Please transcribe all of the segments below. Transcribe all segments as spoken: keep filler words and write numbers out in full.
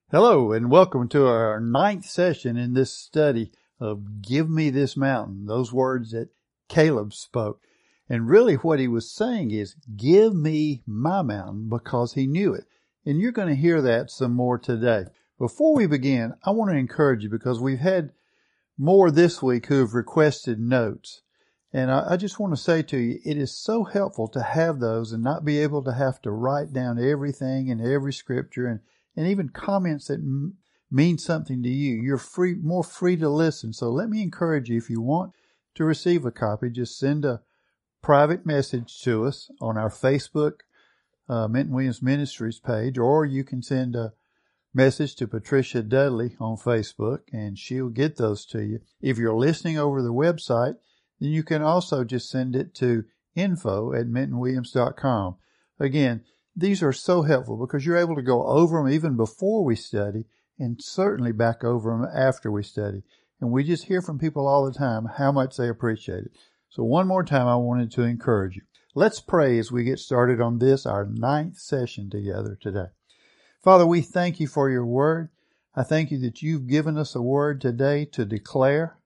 Hello, and welcome to our ninth session in this study of Give Me This Mountain, those words that Caleb spoke. And really what he was saying is, give me my mountain, because he knew it. And you're going to hear that some more today. Before we begin, I want to encourage you, because we've had more this week who have requested notes. And I, I just want to say to you, it is so helpful to have those and not be able to have to write down everything in every scripture and And even comments that m- mean something to you. You're free, more free to listen. So let me encourage you, if you want to receive a copy, just send a private message to us on our Facebook, uh, Minton Williams Ministries page, or you can send a message to Patricia Dudley on Facebook, and she'll get those to you. If you're listening over the website, then you can also just send it to info at minton williams dot com. Again, these are so helpful because you're able to go over them even before we study and certainly back over them after we study. And we just hear from people all the time how much they appreciate it. So one more time, I wanted to encourage you. Let's pray as we get started on this, our ninth session together today. Father, we thank you for your word. I thank you that you've given us a word today to declare.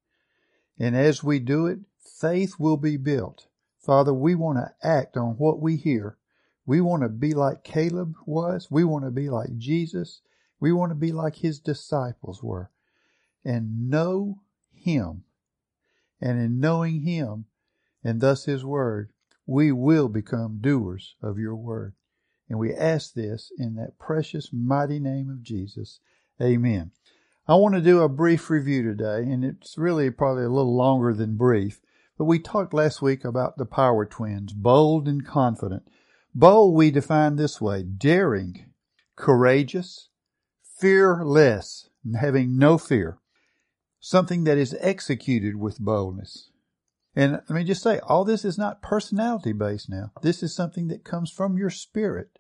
And as we do it, faith will be built. Father, we want to act on what we hear. We want to be like Caleb was. We want to be like Jesus. We want to be like his disciples were and know him. And in knowing him and thus his word, we will become doers of your word. And we ask this in that precious, mighty name of Jesus. Amen. I want to do a brief review today, and it's really probably a little longer than brief. But we talked last week about the power twins, bold and confident. Bold we define this way: daring, courageous, fearless, having no fear. Something that is executed with boldness. And let me just say, all this is not personality based now. This is something that comes from your spirit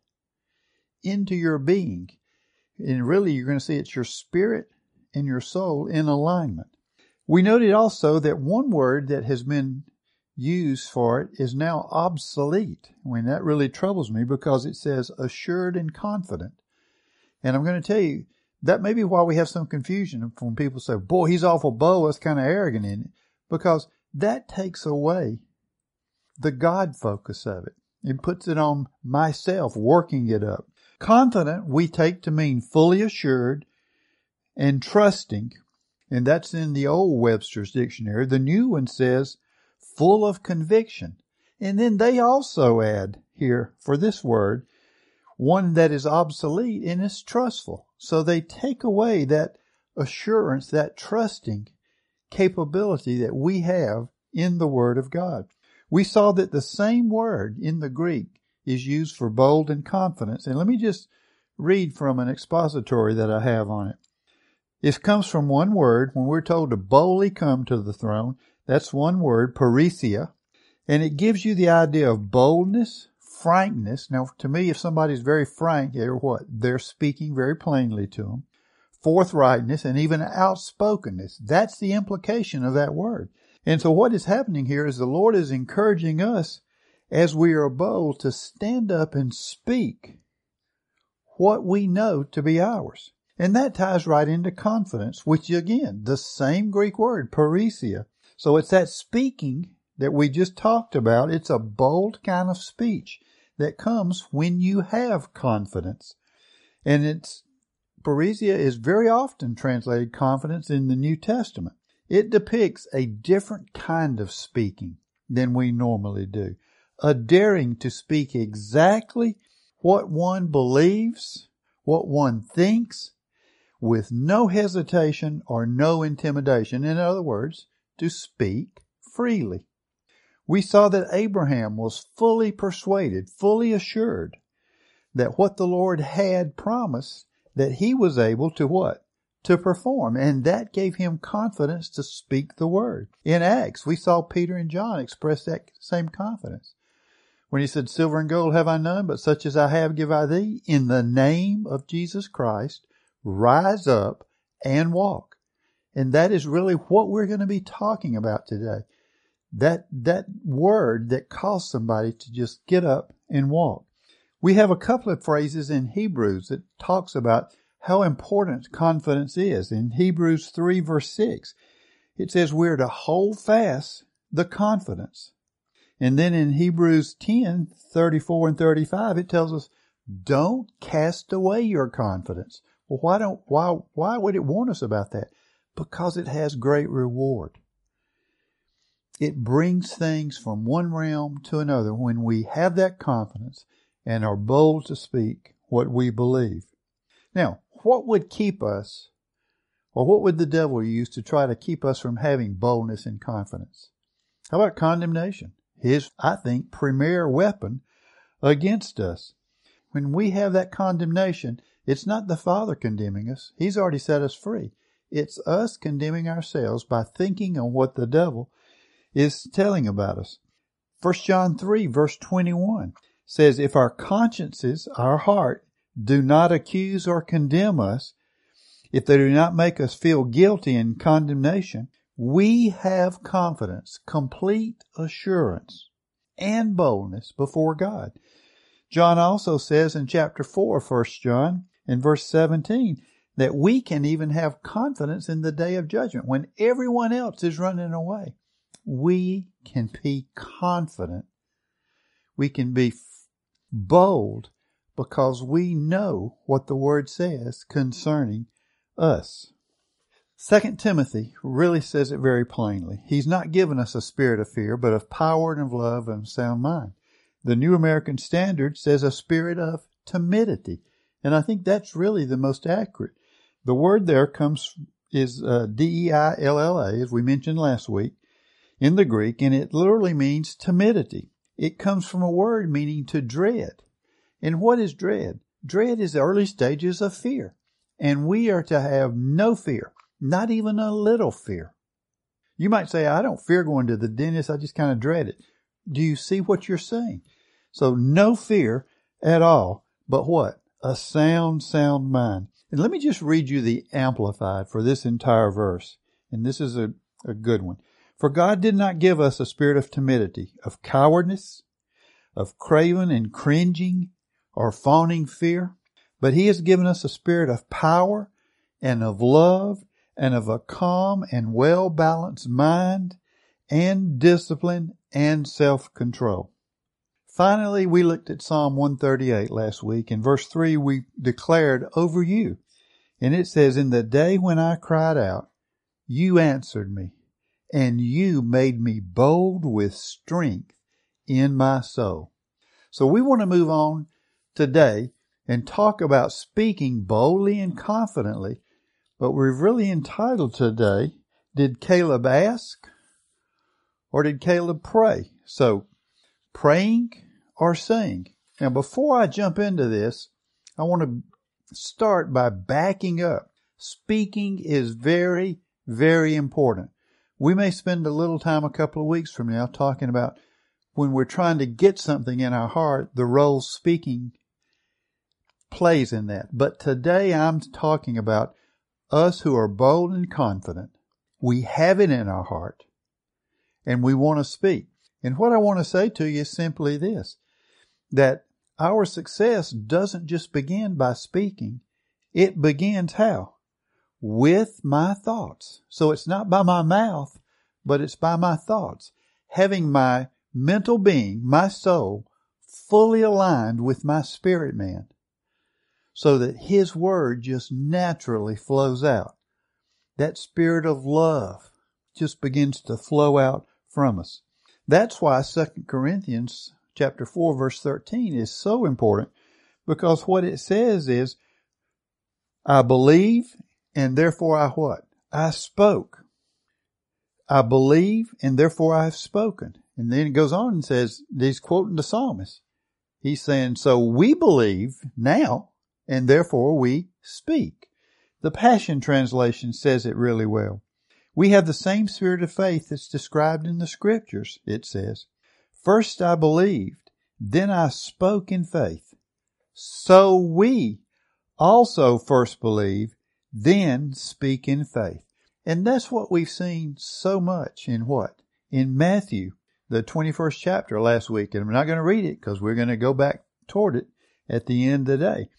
into your being. And really you're going to see it's your spirit and your soul in alignment. We noted also that one word that has been used for it is now obsolete. When that really troubles me, because it says assured and confident. And I'm going to tell you, that may be why we have some confusion when people say, boy, he's awful bold, that's kind of arrogant in it. Because that takes away the God focus of it. It puts it on myself, working it up. Confident we take to mean fully assured and trusting. And that's in the old Webster's dictionary. The new one says full of conviction. And then they also add here for this word, one that is obsolete and is trustful. So they take away that assurance, that trusting capability that we have in the Word of God. We saw that the same word in the Greek is used for bold and confidence. And let me just read from an expository that I have on it. It comes from one word. When we're told to boldly come to the throne, that's one word, parrhesia, and it gives you the idea of boldness, frankness. Now, to me, if somebody's very frank, they're what? They're speaking very plainly to them. Forthrightness and even outspokenness. That's the implication of that word. And so what is happening here is the Lord is encouraging us, as we are bold, to stand up and speak what we know to be ours. And that ties right into confidence, which again, the same Greek word, parrhesia. So it's that speaking that we just talked about. It's a bold kind of speech that comes when you have confidence. And it's, parrhesia is very often translated confidence in the New Testament. It depicts a different kind of speaking than we normally do. A daring to speak exactly what one believes, what one thinks, with no hesitation or no intimidation. In other words, to speak freely. We saw that Abraham was fully persuaded, fully assured that what the Lord had promised, that he was able to what? To perform. And that gave him confidence to speak the word. In Acts, we saw Peter and John express that same confidence. When he said, silver and gold have I none, but such as I have give I thee. In the name of Jesus Christ, rise up and walk. And that is really what we're going to be talking about today. That, that word that calls somebody to just get up and walk. We have a couple of phrases in Hebrews that talks about how important confidence is. In Hebrews three verse six, it says we're to hold fast the confidence. And then in Hebrews ten thirty-four and thirty-five, it tells us, don't cast away your confidence. Well, why don't, why, why would it warn us about that? Because it has great reward. It brings things from one realm to another when we have that confidence and are bold to speak what we believe. Now, what would keep us, or what would the devil use to try to keep us from having boldness and confidence? How about condemnation? His, I think, premier weapon against us. When we have that condemnation, it's not the Father condemning us. He's already set us free. It's us condemning ourselves by thinking on what the devil is telling about us. First John three verse twenty-one says, if our consciences, our heart, do not accuse or condemn us, if they do not make us feel guilty in condemnation, we have confidence, complete assurance, and boldness before God. John also says in chapter four, First John, in verse seventeen, that we can even have confidence in the day of judgment. When everyone else is running away, we can be confident. We can be bold because we know what the Word says concerning us. Second Timothy really says it very plainly. He's not given us a spirit of fear, but of power and of love and sound mind. The New American Standard says a spirit of timidity. And I think that's really the most accurate. The word there comes, is uh, D E I L L A, as we mentioned last week, in the Greek, and it literally means timidity. It comes from a word meaning to dread. And what is dread? Dread is the early stages of fear. And we are to have no fear, not even a little fear. You might say, I don't fear going to the dentist, I just kind of dread it. Do you see what you're saying? So no fear at all, but what? A sound, sound mind. And let me just read you the Amplified for this entire verse. And this is a, a good one. For God did not give us a spirit of timidity, of cowardice, of craven and cringing, or fawning fear, but He has given us a spirit of power and of love and of a calm and well-balanced mind and discipline and self-control. Finally, we looked at Psalm one thirty-eight last week. In verse three, we declared over you. And it says, in the day when I cried out, you answered me, and you made me bold with strength in my soul. So we want to move on today and talk about speaking boldly and confidently. But we're really entitled today, did Caleb ask or did Caleb pray? So praying or saying. Now before I jump into this, I want to start by backing up. Speaking is very, very important. We may spend a little time a couple of weeks from now talking about when we're trying to get something in our heart, the role speaking plays in that. But today I'm talking about us who are bold and confident. We have it in our heart and we want to speak. And what I want to say to you is simply this, that our success doesn't just begin by speaking. It begins how? With my thoughts. So it's not by my mouth, but it's by my thoughts. Having my mental being, my soul, fully aligned with my spirit man, so that His word just naturally flows out. That spirit of love just begins to flow out from us. That's why Second Corinthians chapter four verse thirteen is so important, because what it says is, I believe and therefore I what? I spoke. I believe and therefore I have spoken. And then it goes on and says, he's quoting the psalmist. He's saying, so we believe now and therefore we speak. The Passion Translation says it really well. We have the same spirit of faith that's described in the scriptures, it says. First I believed, then I spoke in faith. So we also first believe, then speak in faith. And that's what we've seen so much in what? In Matthew, the twenty-first chapter last week. And I'm not going to read it because we're going to go back toward it at the end of the day.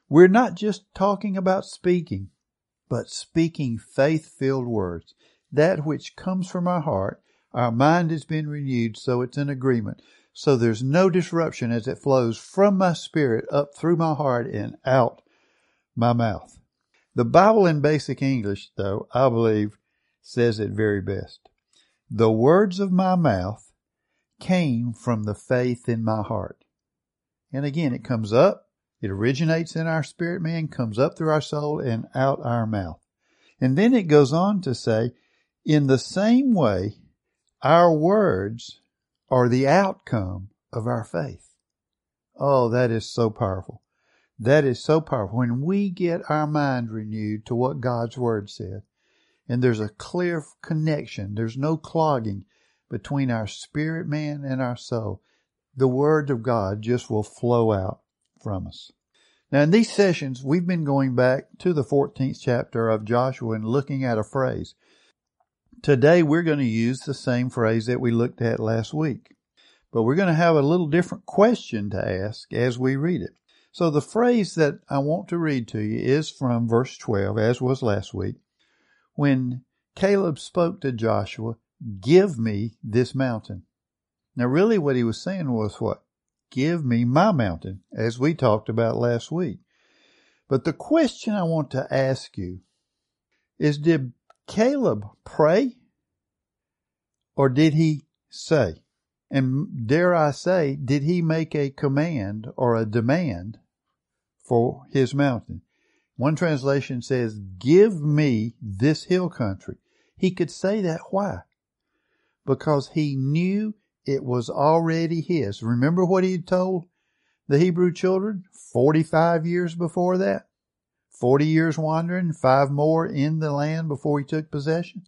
We're not just talking about speaking, but speaking faith-filled words. That which comes from our heart, our mind has been renewed, so it's in agreement. So there's no disruption as it flows from my spirit up through my heart and out my mouth. The Bible in basic English, though, I believe, says it very best. The words of my mouth came from the faith in my heart. And again, it comes up, it originates in our spirit man, comes up through our soul and out our mouth. And then it goes on to say, in the same way, our words are the outcome of our faith. Oh, that is so powerful. That is so powerful. When we get our mind renewed to what God's Word said, and there's a clear connection, there's no clogging between our spirit man and our soul, the Word of God just will flow out from us. Now, in these sessions, we've been going back to the fourteenth chapter of Joshua and looking at a phrase. Today, we're going to use the same phrase that we looked at last week, but we're going to have a little different question to ask as we read it. So the phrase that I want to read to you is from verse twelve, as was last week, when Caleb spoke to Joshua, give me this mountain. Now, really what he was saying was what? Give me my mountain, as we talked about last week. But the question I want to ask you is, did Caleb pray or did he say? And dare I say, did he make a command or a demand for his mountain? One translation says, give me this hill country. He could say that. Why? Because he knew it was already his. Remember what he had told the Hebrew children forty-five years before that? forty years wandering, five more in the land before he took possession.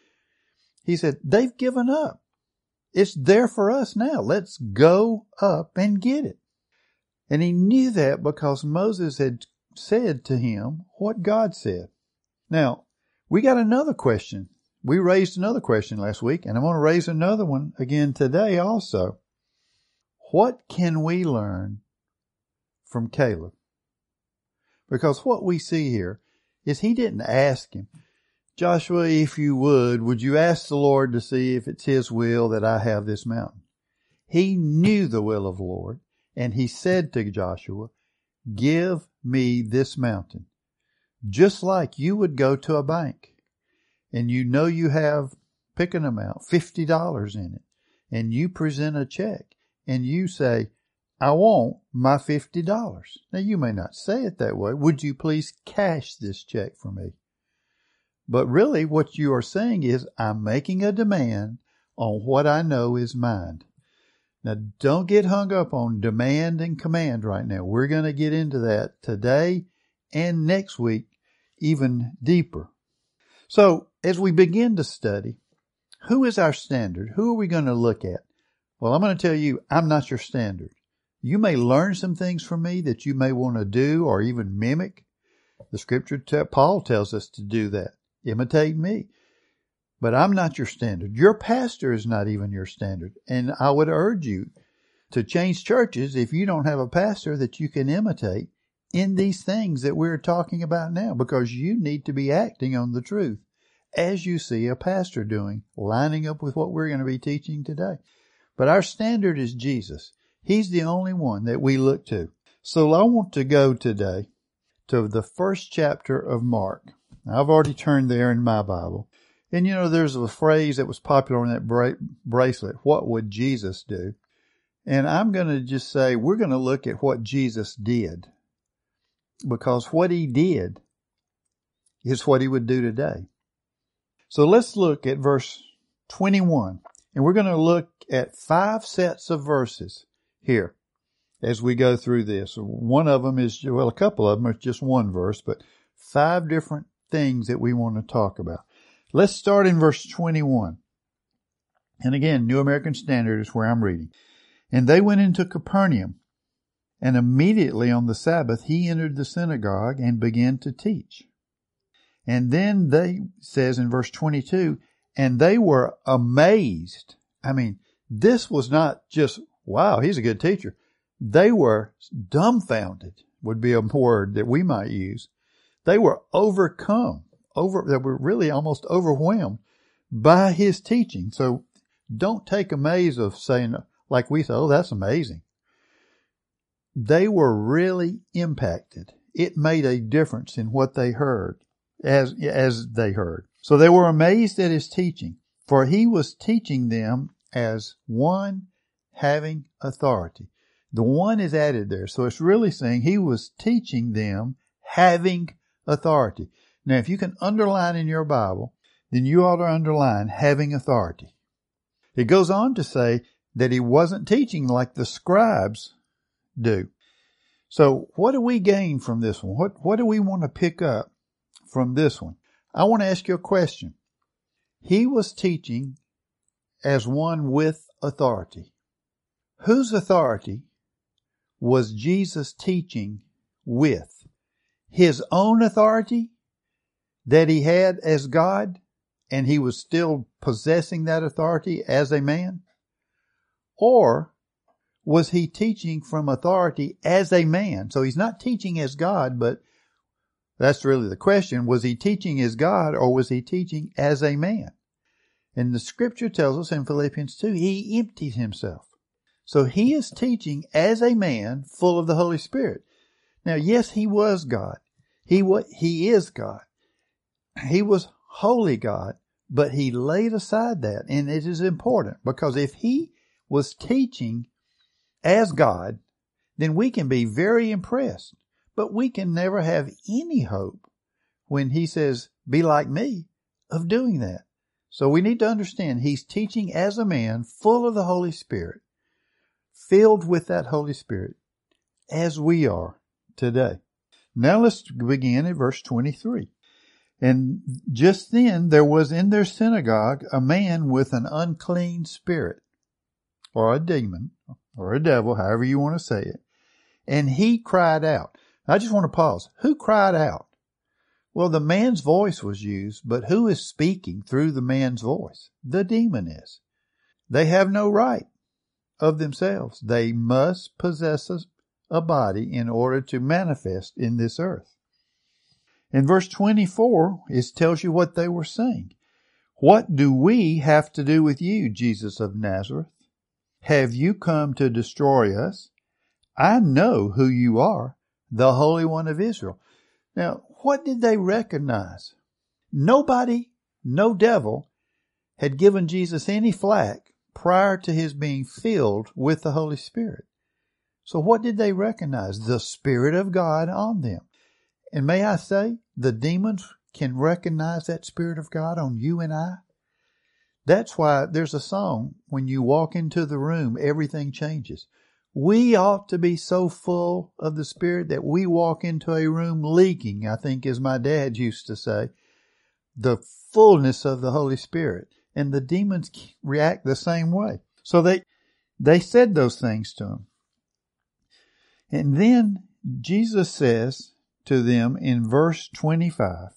He said, they've given up. It's there for us now. Let's go up and get it. And he knew that because Moses had said to him what God said. Now, we got another question. We raised another question last week, and I'm going to raise another one again today also. What can we learn from Caleb? Because what we see here is he didn't ask him, Joshua, if you would, would you ask the Lord to see if it's his will that I have this mountain? He knew the will of the Lord, and he said to Joshua, give me this mountain. Just like you would go to a bank, and you know you have, pick an amount, fifty dollars in it, and you present a check, and you say, I want my fifty dollars. Now, you may not say it that way. Would you please cash this check for me? But really, what you are saying is, I'm making a demand on what I know is mine. Now, don't get hung up on demand and command right now. We're going to get into that today and next week, even deeper. So, as we begin to study, who is our standard? Who are we going to look at? Well, I'm going to tell you, I'm not your standard. You may learn some things from me that you may want to do or even mimic. The scripture, Paul tells us to do that. Imitate me. But I'm not your standard. Your pastor is not even your standard. And I would urge you to change churches if you don't have a pastor that you can imitate in these things that we're talking about now, because you need to be acting on the truth as you see a pastor doing, lining up with what we're going to be teaching today. But our standard is Jesus. He's the only one that we look to. So I want to go today to the first chapter of Mark. I've already turned there in my Bible. And you know, there's a phrase that was popular on that bra- bracelet, what would Jesus do? And I'm going to just say, we're going to look at what Jesus did. Because what he did is what he would do today. So let's look at verse twenty-one. And we're going to look at five sets of verses here as we go through this. One of them is, well, a couple of them are just one verse, but five different things that we want to talk about. Let's start in verse twenty-one. And again, New American Standard is where I'm reading. And they went into Capernaum, and immediately on the Sabbath he entered the synagogue and began to teach. And then they, says in verse twenty-two, and they were amazed. I mean, this was not just, wow, he's a good teacher. They were dumbfounded. would be a word that we might use. They were overcome, over, they were really almost overwhelmed by his teaching. So don't take amaze of saying, like we say, oh, that's amazing. They were really impacted. It made a difference in what they heard as, as they heard. So they were amazed at his teaching, for he was teaching them as one having authority. The one is added there. So it's really saying he was teaching them having authority. Now, if you can underline in your Bible, then you ought to underline having authority. It goes on to say that he wasn't teaching like the scribes do. So what do we gain from this one? What, what do we want to pick up from this one? I want to ask you a question. He was teaching as one with authority. Whose authority was Jesus teaching with? His own authority that he had as God, and he was still possessing that authority as a man? Or was he teaching from authority as a man? So he's not teaching as God, but that's really the question. Was he teaching as God, or was he teaching as a man? And the scripture tells us in Philippians two, he emptied himself. So he is teaching as a man full of the Holy Spirit. Now, yes, he was God. He was, he is God. He was holy God, but he laid aside that. And it is important, because if he was teaching as God, then we can be very impressed, but we can never have any hope when he says, be like me, of doing that. So we need to understand he's teaching as a man full of the Holy Spirit, filled with that Holy Spirit, as we are today. Now let's begin at verse twenty-three. And just then there was in their synagogue a man with an unclean spirit, or a demon, or a devil, however you want to say it. And he cried out. I just want to pause. Who cried out? Well, the man's voice was used, but who is speaking through the man's voice? The demon is. They have no right of themselves. They must possess a body in order to manifest in this earth. In verse twenty-four, it tells you what they were saying. What do we have to do with you, Jesus of Nazareth? Have you come to destroy us? I know who you are, the Holy One of Israel. Now, what did they recognize? Nobody, no devil, had given Jesus any flack prior to his being filled with the Holy Spirit. So what did they recognize? The Spirit of God on them. And may I say, the demons can recognize that Spirit of God on you and I. That's why there's a song, when you walk into the room, everything changes. We ought to be so full of the Spirit that we walk into a room leaking, I think as my dad used to say, the fullness of the Holy Spirit. And the demons react the same way. So they, they said those things to him. And then Jesus says to them in verse twenty-five,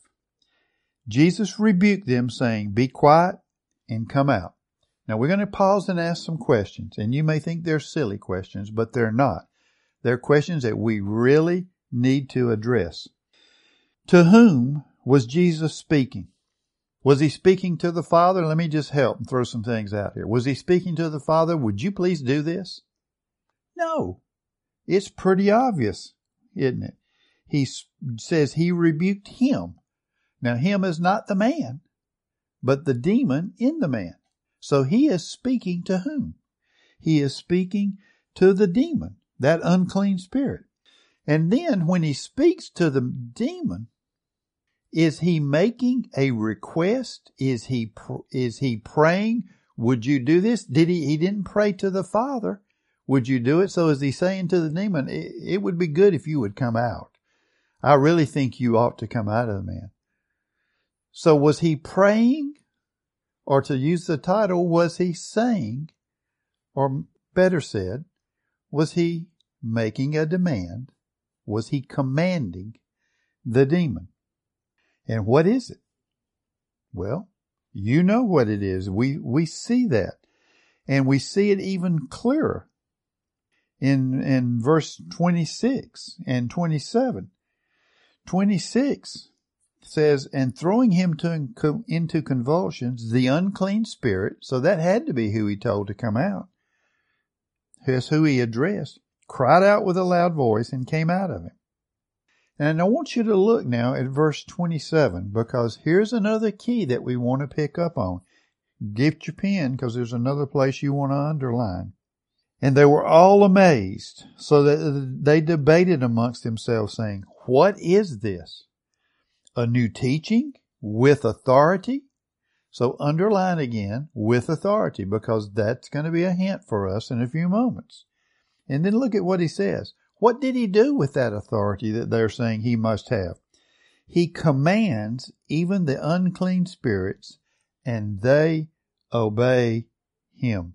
Jesus rebuked them, saying, be quiet and come out. Now we're going to pause and ask some questions. And you may think they're silly questions, but they're not. They're questions that we really need to address. To whom was Jesus speaking? Was he speaking to the Father? Let me just help and throw some things out here. Was he speaking to the Father? Would you please do this? No. It's pretty obvious, isn't it? He says he rebuked him. Now, him is not the man, but the demon in the man. So he is speaking to whom? He is speaking to the demon, that unclean spirit. And then when he speaks to the demon, is he making a request? Is he, is he praying? Would you do this? Did he, he didn't pray to the Father. Would you do it? So is he saying to the demon, it, it would be good if you would come out. I really think you ought to come out of the man. So was he praying? Or to use the title, was he saying, or better said, was he making a demand? Was he commanding the demon? And what is it? Well, you know what it is. We, we see that. And we see it even clearer in, in verse twenty-six and twenty-seven. twenty-six says, and throwing him to, into convulsions, the unclean spirit, so that had to be who he told to come out. That's who he addressed, cried out with a loud voice and came out of him. And I want you to look now at verse twenty-seven, because here's another key that we want to pick up on. Get your pen, because there's another place you want to underline. And they were all amazed, so that they debated amongst themselves, saying, what is this? A new teaching with authority? So underline again, with authority, because that's going to be a hint for us in a few moments. And then look at what he says. What did he do with that authority that they're saying he must have? He commands even the unclean spirits, and they obey him.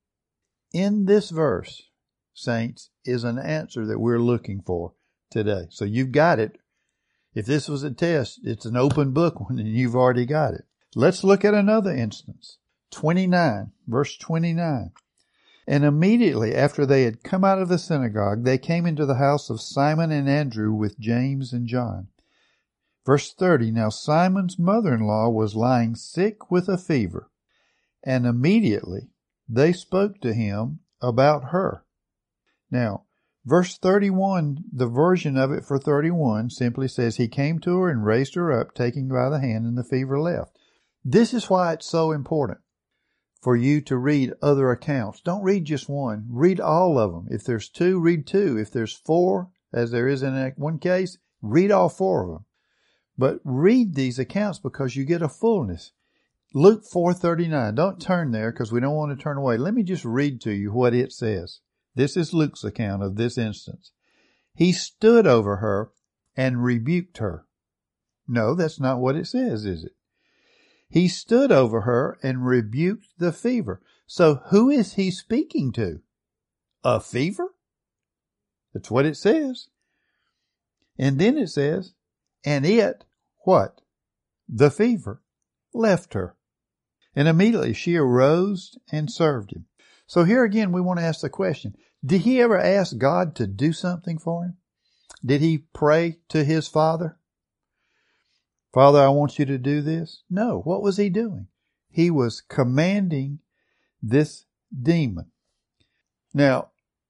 In this verse, saints, is an answer that we're looking for today. So you've got it. If this was a test, it's an open book one, and you've already got it. Let's look at another instance. twenty-nine, verse twenty-nine. And immediately after they had come out of the synagogue, they came into the house of Simon and Andrew with James and John. Verse thirty, now Simon's mother-in-law was lying sick with a fever, and immediately they spoke to him about her. Now, verse thirty-one, the version of it for thirty-one simply says, he came to her and raised her up, taking her by the hand, and the fever left. This is why it's so important for you to read other accounts. Don't read just one. Read all of them. If there's two, read two. If there's four, as there is in one case, read all four of them. But read these accounts because you get a fullness. Luke four thirty-nine. Don't turn there because we don't want to turn away. Let me just read to you what it says. This is Luke's account of this instance. He stood over her and rebuked her. No, that's not what it says, is it? He stood over her and rebuked the fever. So who is he speaking to? A fever? That's what it says. And then it says, and it, what? The fever left her. And immediately she arose and served him. So here again, we want to ask the question, did he ever ask God to do something for him? Did he pray to his Father? Father, I want you to do this. No. What was he doing? He was commanding this demon. Now,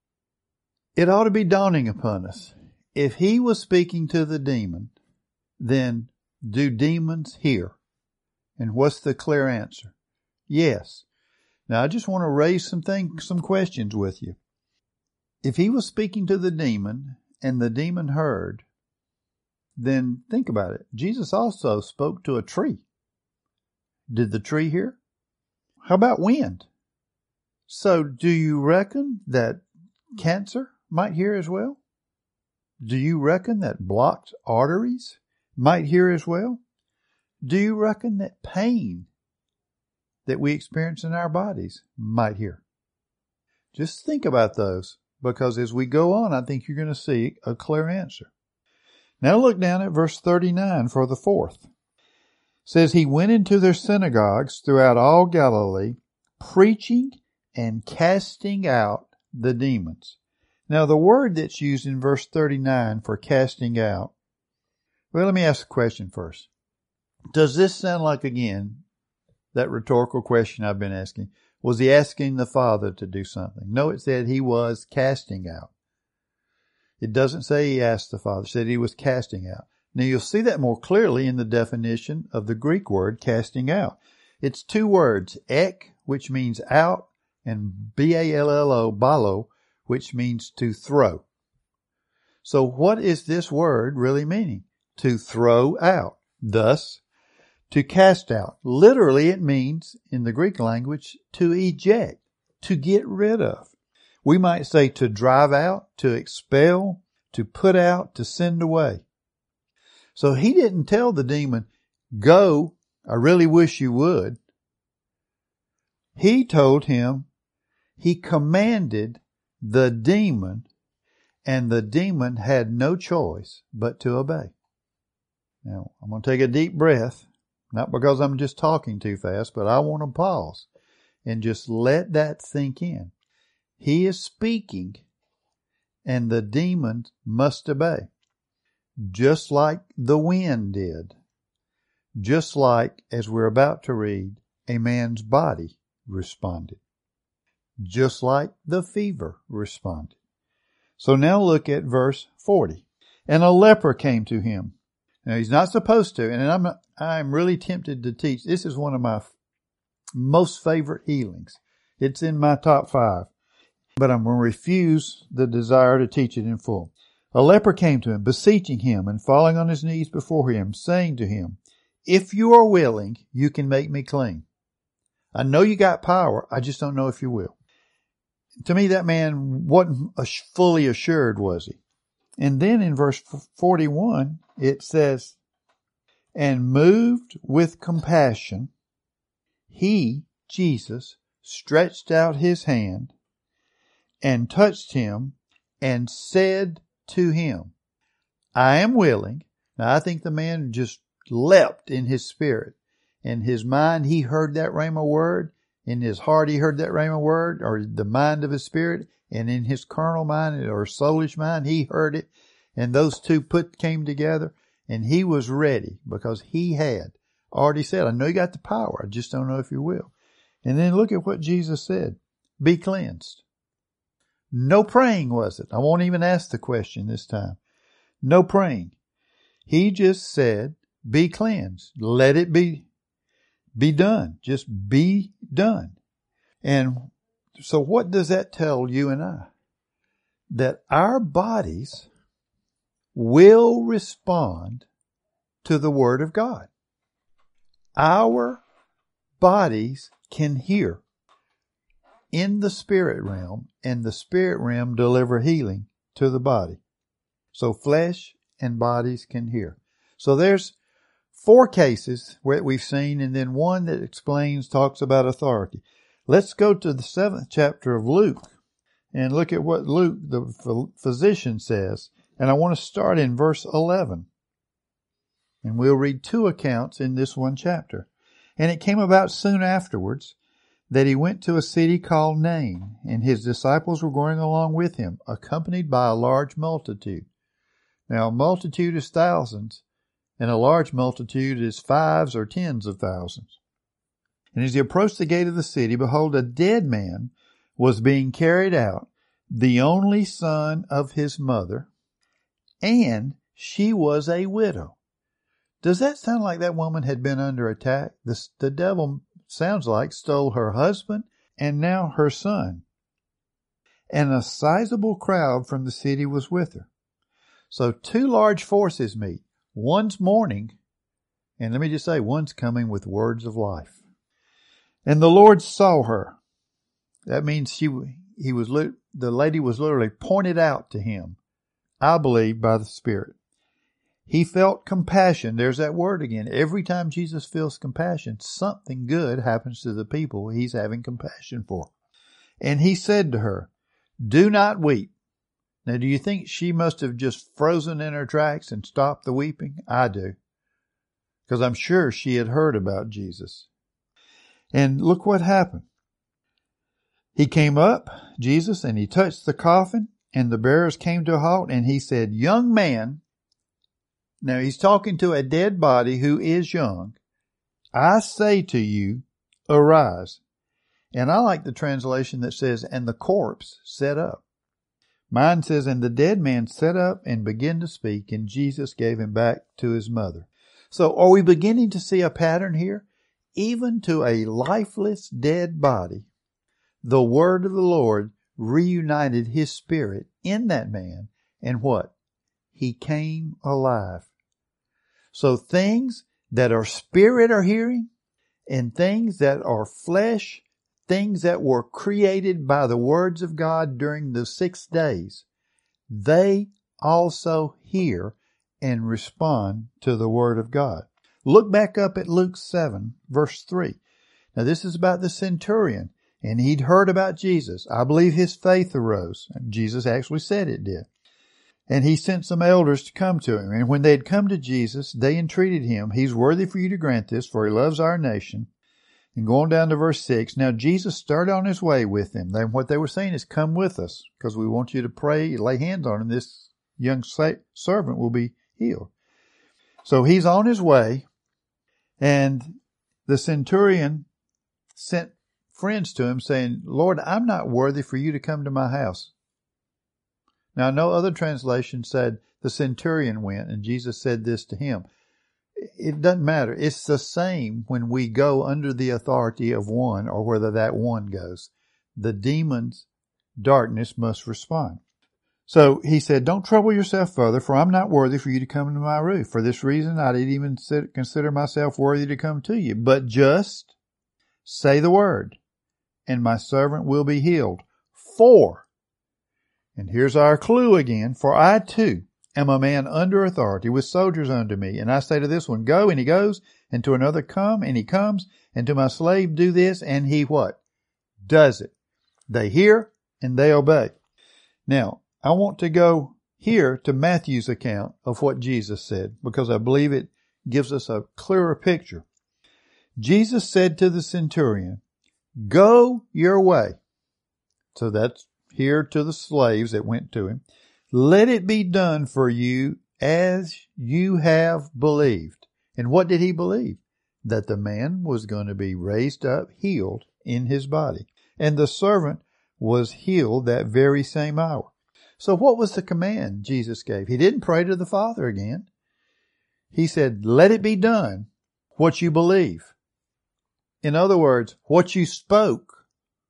it ought to be dawning upon us. If he was speaking to the demon, then do demons hear? And what's the clear answer? Yes. Now, I just want to raise some things, some questions with you. If he was speaking to the demon and the demon heard, then think about it. Jesus also spoke to a tree. Did the tree hear? How about wind? So do you reckon that cancer might hear as well? Do you reckon that blocked arteries might hear as well? Do you reckon that pain that we experience in our bodies might hear? Just think about those, because as we go on, I think you're going to see a clear answer. Now look down at verse thirty-nine for the fourth. It says, he went into their synagogues throughout all Galilee, preaching and casting out the demons. Now the word that's used in verse thirty-nine for casting out, well, let me ask a question first. Does this sound like, again, that rhetorical question I've been asking? Was he asking the Father to do something? No, it said he was casting out. It doesn't say he asked the Father. It said he was casting out. Now you'll see that more clearly in the definition of the Greek word casting out. It's two words, ek, which means out, and B A L L O, balo, which means to throw. So what is this word really meaning? To throw out. Thus, to cast out. Literally it means, in the Greek language, to eject, to get rid of. We might say to drive out, to expel, to put out, to send away. So he didn't tell the demon, go, I really wish you would. He told him, he commanded the demon, and the demon had no choice but to obey. Now, I'm going to take a deep breath, not because I'm just talking too fast, but I want to pause and just let that sink in. He is speaking and the demon must obey. Just like the wind did. Just like, as we're about to read, a man's body responded. Just like the fever responded. So now look at verse forty. And a leper came to him. Now he's not supposed to, and I'm I'm really tempted to teach. This is one of my most favorite healings. It's in my top five. But I'm going to refuse the desire to teach it in full. A leper came to him, beseeching him and falling on his knees before him, saying to him, if you are willing, you can make me clean. I know you got power. I just don't know if you will. To me, that man wasn't fully assured, was he? And then in verse forty-one, it says, and moved with compassion, he, Jesus, stretched out his hand and touched him and said to him, I am willing. Now, I think the man just leapt in his spirit. In his mind, he heard that rhema word. In his heart, he heard that rhema word, or the mind of his spirit. And in his carnal mind or soulish mind, he heard it. And those two put came together. And he was ready because he had already said, I know you got the power. I just don't know if you will. And then look at what Jesus said. Be cleansed. No praying, was it? I won't even ask the question this time. No praying. He just said, be cleansed. Let it be, be done. Just be done. And so what does that tell you and I? That our bodies will respond to the Word of God. Our bodies can hear in the spirit realm, and the spirit realm deliver healing to the body. So flesh and bodies can hear. So there's four cases where we've seen, and then one that explains, talks about authority. Let's go to the seventh chapter of Luke and look at what Luke, the physician, says. And I want to start in verse eleven. And we'll read two accounts in this one chapter. And it came about soon afterwards that he went to a city called Nain, and his disciples were going along with him, accompanied by a large multitude. Now, a multitude is thousands, and a large multitude is fives or tens of thousands. And as he approached the gate of the city, behold, a dead man was being carried out, the only son of his mother, and she was a widow. Does that sound like that woman had been under attack? The, the devil sounds like stole her husband and now her son. And a sizable crowd from the city was with her. So two large forces meet. One's mourning, and let me just say, one's coming with words of life. And the Lord saw her. That means she, he was, the lady was literally pointed out to him, I believe, by the Spirit. He felt compassion. There's that word again. Every time Jesus feels compassion, something good happens to the people he's having compassion for. And he said to her, do not weep. Now, do you think she must have just frozen in her tracks and stopped the weeping? I do. Because I'm sure she had heard about Jesus. And look what happened. He came up, Jesus, and he touched the coffin, and the bearers came to a halt, and he said, young man. Now, he's talking to a dead body who is young. I say to you, arise. And I like the translation that says, and the corpse sat up. Mine says, and the dead man sat up and began to speak, and Jesus gave him back to his mother. So are we beginning to see a pattern here? Even to a lifeless dead body, the word of the Lord reunited his spirit in that man, and what? He came alive. So things that are spirit are hearing, and things that are flesh, things that were created by the words of God during the six days, they also hear and respond to the word of God. Look back up at Luke seven, verse three. Now this is about the centurion, and he'd heard about Jesus. I believe his faith arose. Jesus actually said it did. And he sent some elders to come to him. And when they had come to Jesus, they entreated him, he's worthy for you to grant this, for he loves our nation. And going down to verse six, now Jesus started on his way with them. Then what they were saying is, come with us, because we want you to pray, lay hands on him. This young servant will be healed. So he's on his way, and the centurion sent friends to him saying, Lord, I'm not worthy for you to come to my house. Now, I know other translations said the centurion went, and Jesus said this to him. It doesn't matter. It's the same when we go under the authority of one or whether that one goes. The demon's darkness must respond. So he said, don't trouble yourself further, for I'm not worthy for you to come into my roof. For this reason, I didn't even consider myself worthy to come to you. But just say the word, and my servant will be healed. For, and here's our clue again, for I too am a man under authority with soldiers under me. And I say to this one, go, and he goes, and to another, come, and he comes, and to my slave, do this, and he what? Does it. They hear, and they obey. Now, I want to go here to Matthew's account of what Jesus said, because I believe it gives us a clearer picture. Jesus said to the centurion, go your way. So that's here to the slaves that went to him. Let it be done for you as you have believed. And what did he believe? That the man was going to be raised up, healed in his body. And the servant was healed that very same hour. So what was the command Jesus gave? He didn't pray to the Father again. He said, let it be done what you believe. In other words, what you spoke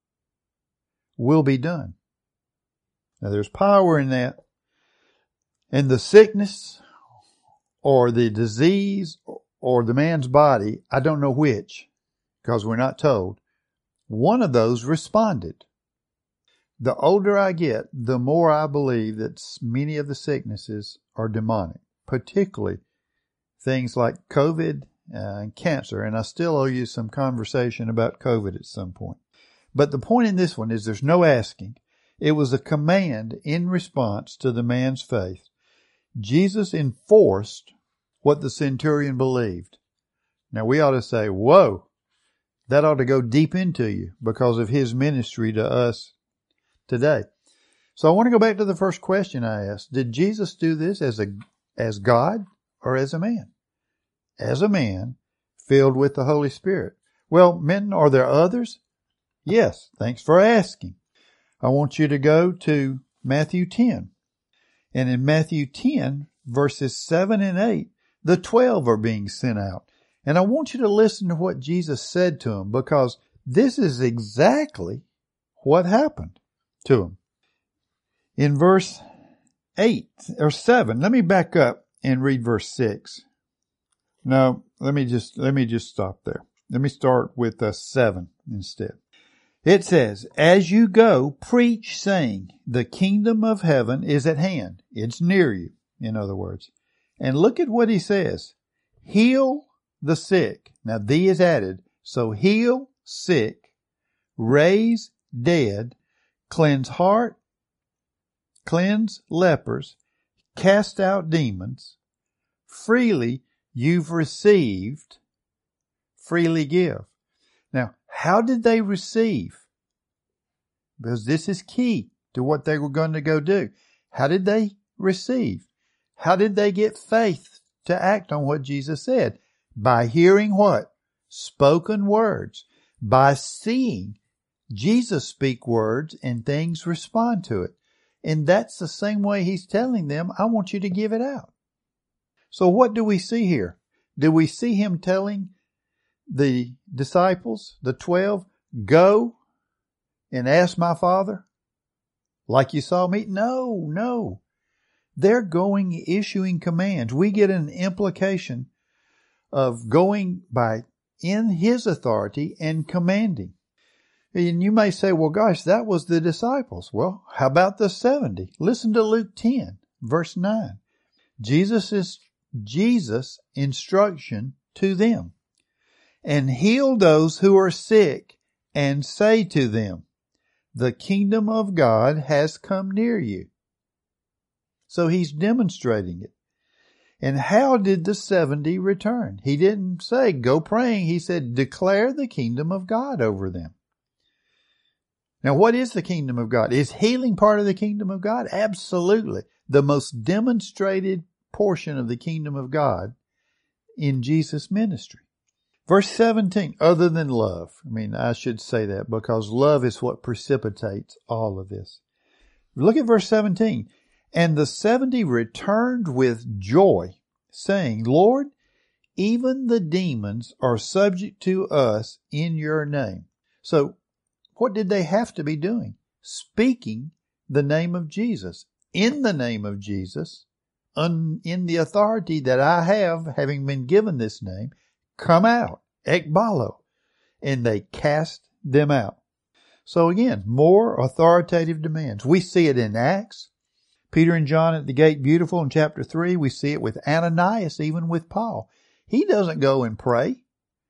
will be done. Now there's power in that. And the sickness or the disease or the man's body, I don't know which, because we're not told, one of those responded. The older I get, the more I believe that many of the sicknesses are demonic, particularly things like COVID and cancer. And I still owe you some conversation about COVID at some point. But the point in this one is there's no asking. It was a command in response to the man's faith. Jesus enforced what the centurion believed. Now we ought to say, whoa, that ought to go deep into you because of his ministry to us today. So I want to go back to the first question I asked. Did Jesus do this as a as God or as a man? As a man filled with the Holy Spirit. Well, men, are there others? Yes, thanks for asking. I want you to go to Matthew ten. And in Matthew ten, verses seven and eight, the twelve are being sent out. And I want you to listen to what Jesus said to them, because this is exactly what happened to them. In verse eight or seven, let me back up and read verse six. No, let me just, let me just stop there. Let me start with uh, seven instead. It says, as you go, preach, saying, the kingdom of heaven is at hand. It's near you, in other words. And look at what he says. Heal the sick. Now, thee is added. So heal sick, raise dead, cleanse heart, cleanse lepers, cast out demons. Freely you've received, freely give. Now, how did they receive? Because this is key to what they were going to go do. How did they receive? How did they get faith to act on what Jesus said? By hearing what? Spoken words. By seeing Jesus speak words and things respond to it. And that's the same way he's telling them, I want you to give it out. So what do we see here? Do we see him telling the disciples, the twelve, go and ask my Father like you saw me? No, no. They're going, issuing commands. We get an implication of going by in his authority and commanding. And you may say, well, gosh, that was the disciples. Well, how about the seventy? Listen to Luke ten, verse nine. Jesus is Jesus' instruction to them. And heal those who are sick, and say to them, the kingdom of God has come near you. So he's demonstrating it. And how did the seventy return? He didn't say, go praying. He said, declare the kingdom of God over them. Now, what is the kingdom of God? Is healing part of the kingdom of God? Absolutely. The most demonstrated portion of the kingdom of God in Jesus' ministry. Verse seventeen, other than love. I mean, I should say that because love is what precipitates all of this. Look at verse seventeen. And the seventy returned with joy, saying, Lord, even the demons are subject to us in your name. So, what did they have to be doing? Speaking the name of Jesus. In the name of Jesus, un, in the authority that I have, having been given this name, come out, ekbalo, and they cast them out. So again, more authoritative demands. We see it in Acts. Peter and John at the gate beautiful in chapter three. We see it with Ananias, even with Paul. He doesn't go and pray.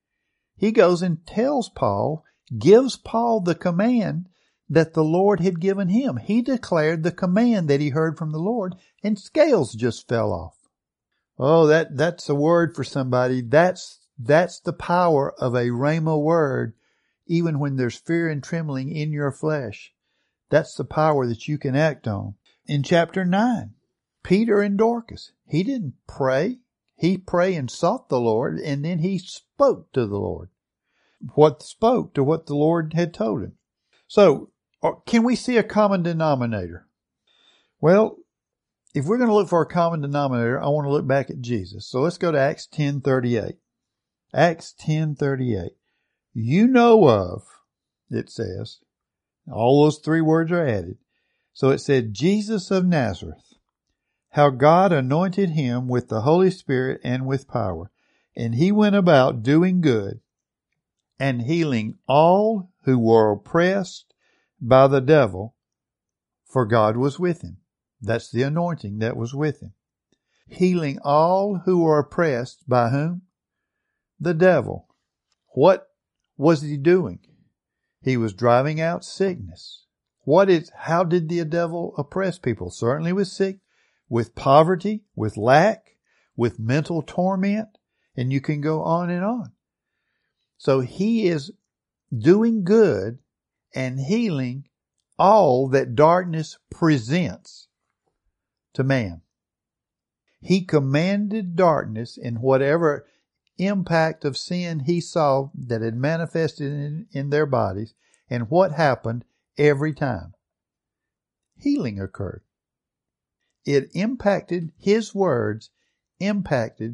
He goes and tells Paul, gives Paul the command that the Lord had given him. He declared the command that he heard from the Lord, and scales just fell off. Oh, that, that's a word for somebody. That's, that's the power of a rhema word, even when there's fear and trembling in your flesh. That's the power that you can act on. In chapter nine, Peter and Dorcas, he didn't pray. He prayed and sought the Lord, and then he spoke to the Lord. What spoke to what the Lord had told him. So, can we see a common denominator? Well, if we're going to look for a common denominator, I want to look back at Jesus. So let's go to Acts ten thirty-eight. Acts ten thirty-eight. You know of, it says, all those three words are added. So it said, Jesus of Nazareth, how God anointed him with the Holy Spirit and with power. And he went about doing good and healing all who were oppressed by the devil, for God was with him. That's the anointing that was with him. Healing all who were oppressed by whom? The devil. What was he doing? He was driving out sickness. What is, how did the devil oppress people? Certainly with sick, with poverty, with lack, with mental torment, and you can go on and on. So he is doing good and healing all that darkness presents to man. He commanded darkness in whatever impact of sin he saw that had manifested in, in their bodies. And what happened every time? Healing occurred. It impacted, his words impacted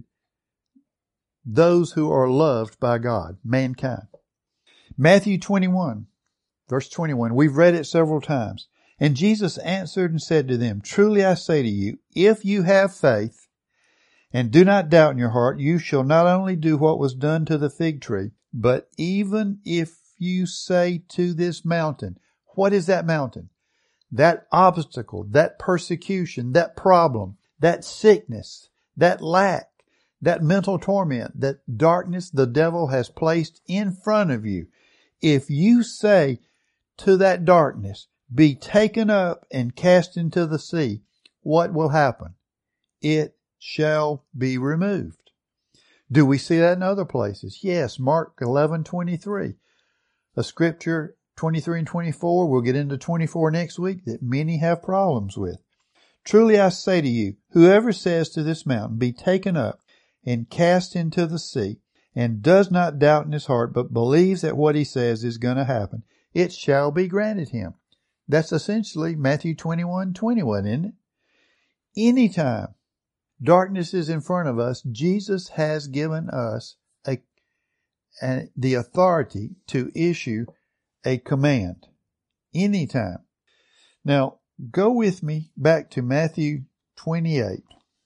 those who are loved by God, mankind. Matthew twenty-one, verse twenty-one, we've read it several times. And Jesus answered and said to them, truly I say to you, if you have faith and do not doubt in your heart, you shall not only do what was done to the fig tree, but even if you say to this mountain, what is that mountain? That obstacle, that persecution, that problem, that sickness, that lack, that mental torment, that darkness the devil has placed in front of you. If you say to that darkness, be taken up and cast into the sea, what will happen? It shall be removed. Do we see that in other places? Yes, Mark eleven twenty-three. A scripture, twenty-three and twenty-four, we'll get into twenty-four next week, that many have problems with. Truly I say to you, whoever says to this mountain, be taken up and cast into the sea, and does not doubt in his heart, but believes that what he says is going to happen, it shall be granted him. That's essentially Matthew twenty-one twenty-one, isn't it? Anytime darkness is in front of us, Jesus has given us a, a the authority to issue a command. Anytime. Now, go with me back to Matthew twenty-eight.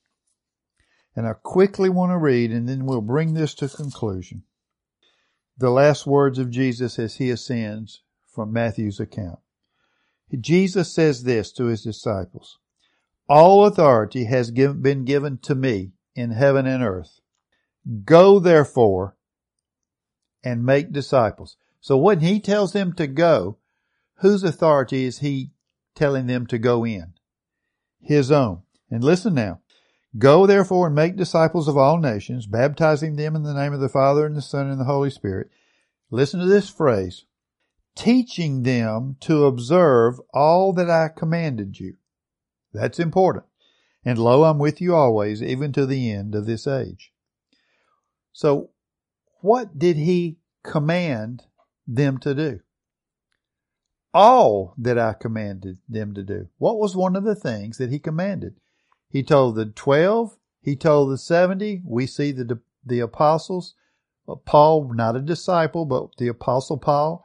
And I quickly want to read, and then we'll bring this to conclusion. The last words of Jesus as he ascends from Matthew's account. Jesus says this to his disciples. All authority has given, been given to me in heaven and earth. Go therefore and make disciples. So when he tells them to go, whose authority is he telling them to go in? His own. And listen now. Go therefore and make disciples of all nations, baptizing them in the name of the Father and the Son and the Holy Spirit. Listen to this phrase. Teaching them to observe all that I commanded you. That's important. And lo, I'm with you always, even to the end of this age. So, what did he command them to do? All that I commanded them to do. What was one of the things that he commanded? He told the twelve, he told the seventy. We see the, the apostles, Paul, not a disciple, but the apostle Paul.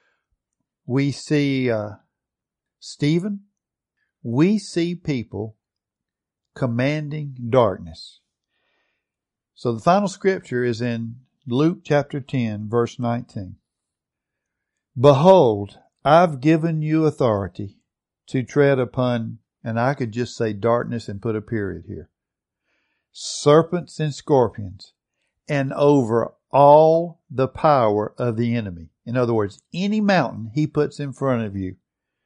We see uh, Stephen. We see people commanding darkness. So the final scripture is in Luke chapter ten, verse nineteen. Behold, I've given you authority to tread upon, and I could just say darkness and put a period here, serpents and scorpions, and over all the power of the enemy. In other words, any mountain he puts in front of you,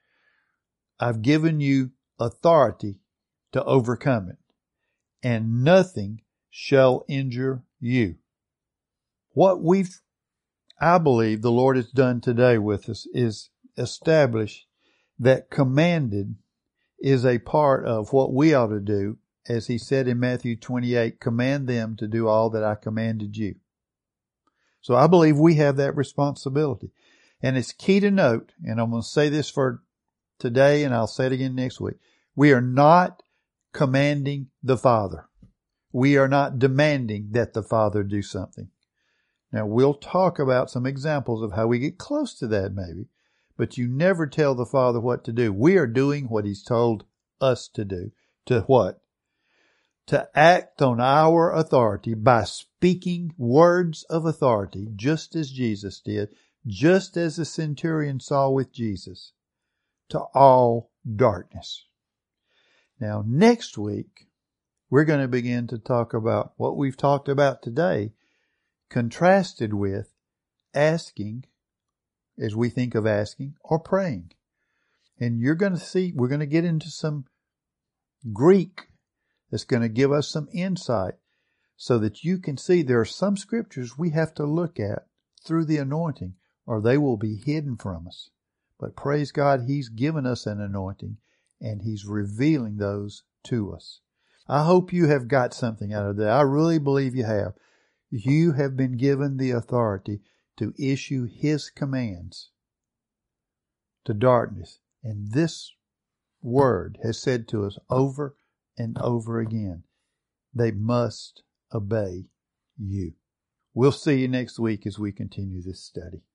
I've given you authority to overcome it, and nothing shall injure you. What we've, I believe the Lord has done today with us is establish that commanded is a part of what we ought to do. As he said in Matthew twenty-eight, command them to do all that I commanded you. So I believe we have that responsibility. And it's key to note, and I'm going to say this for today and I'll say it again next week. We are not commanding the Father. We are not demanding that the Father do something. Now we'll talk about some examples of how we get close to that maybe, but you never tell the Father what to do. We are doing what He's told us to do. To what? To act on our authority by speaking words of authority, just as Jesus did, just as the centurion saw with Jesus, to all darkness. Now, next week, we're going to begin to talk about what we've talked about today, contrasted with asking, as we think of asking, or praying. And you're going to see, we're going to get into some Greek that's going to give us some insight so that you can see there are some scriptures we have to look at through the anointing or they will be hidden from us. But praise God, He's given us an anointing and He's revealing those to us. I hope you have got something out of that. I really believe you have. You have been given the authority to issue His commands to darkness. And this word has said to us over and over again, they must obey you. We'll see you next week as we continue this study.